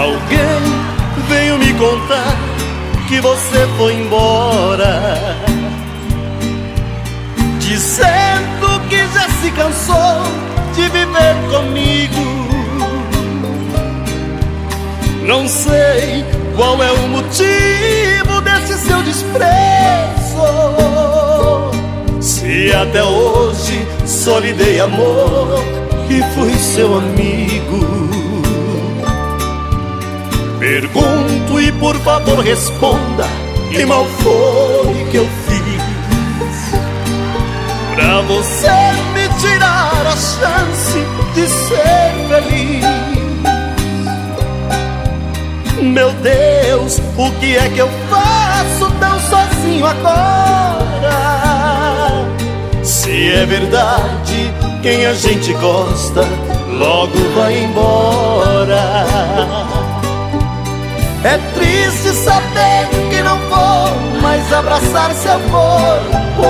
Alguém veio me contar que você foi embora, dizendo que já se cansou de viver comigo. Não sei qual é o motivo desse seu desprezo, se até hoje só lhe dei amor e fui seu amigo. Pergunto e por favor responda: que mal foi que eu fiz pra você me tirar a chance de ser feliz? Meu Deus, o que é que eu faço tão sozinho agora? Se é verdade, quem a gente gosta logo vai embora. É triste saber que não vou mais abraçar seu corpo,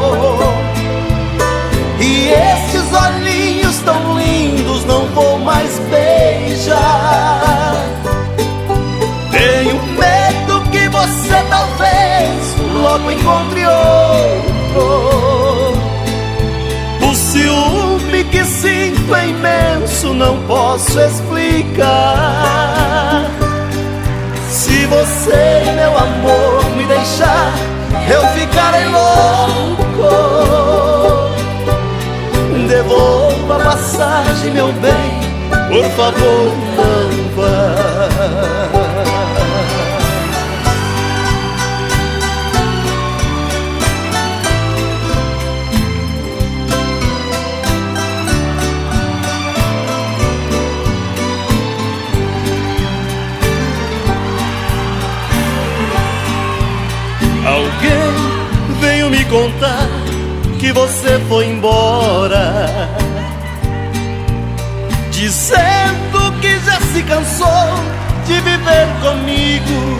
e estes olhinhos tão lindos não vou mais beijar. Tenho medo que você talvez logo encontre outro. O ciúme que sinto é imenso, não posso explicar. Se você, meu amor, me deixar, eu ficarei louco. Devolva a passagem, meu bem, por favor, não vá. Alguém veio me contar que você foi embora, dizendo que já se cansou de viver comigo.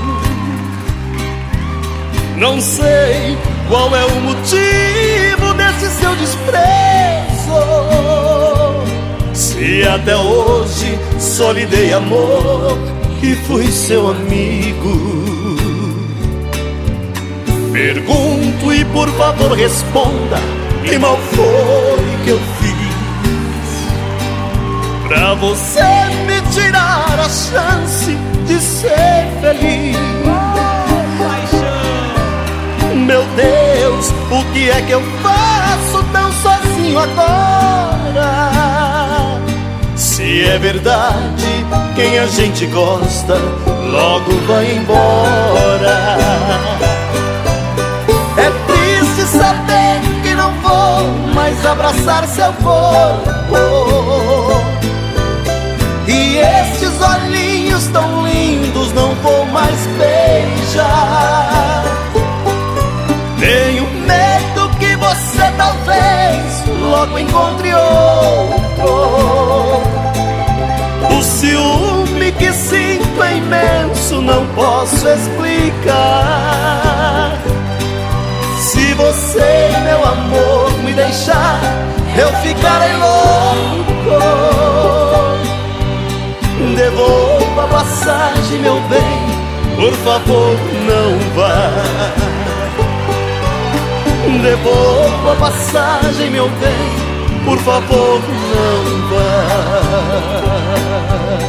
Não sei qual é o motivo desse seu desprezo, se até hoje só lhe dei amor e fui seu amigo. Pergunto e por favor responda: que mal foi que eu fiz pra você me tirar a chance de ser feliz? Meu Deus, o que é que eu faço tão sozinho agora? Se é verdade, quem a gente gosta logo vai embora. É triste saber que não vou mais abraçar seu corpo, e estes olhinhos tão lindos não vou mais beijar. Tenho medo que você talvez logo encontre outro. O ciúme que sinto é imenso, não posso explicar. Se você, meu amor, me deixar, eu ficarei louco. Devolva a passagem, meu bem, por favor, não vá. Devolva a passagem, meu bem, por favor, não vá.